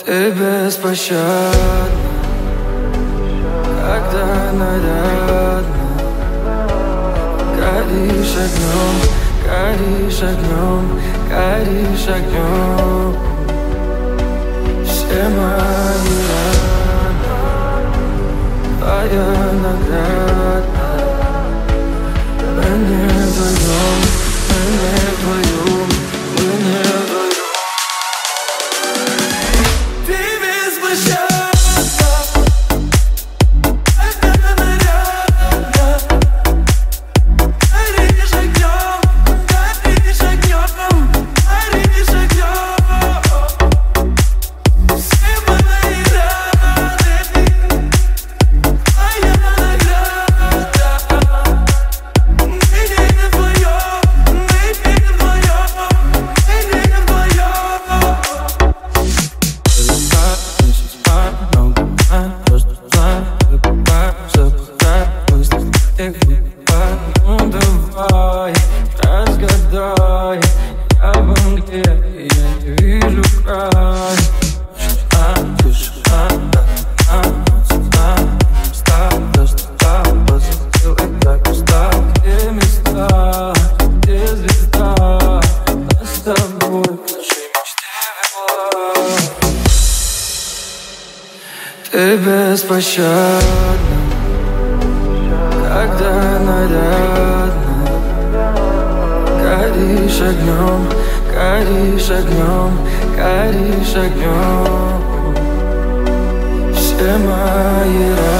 Ты беспощадна, когда нарядна. Горишь огнем, горишь огнем, горишь огнем. Все мои раны, твоя награда. Мы не вдвоем, мы не вдвоем, мы не вдвоем. Ты беспощадна. Ну давай, разгадай, я в мгле, я не вижу край. Тишина, сделай так устал. Где места, где звезда, нас с тобой наши мечты вела. Ты беспощадна, когда нарядна. Горишь огнем, горишь огнем, горишь огнем. Все мои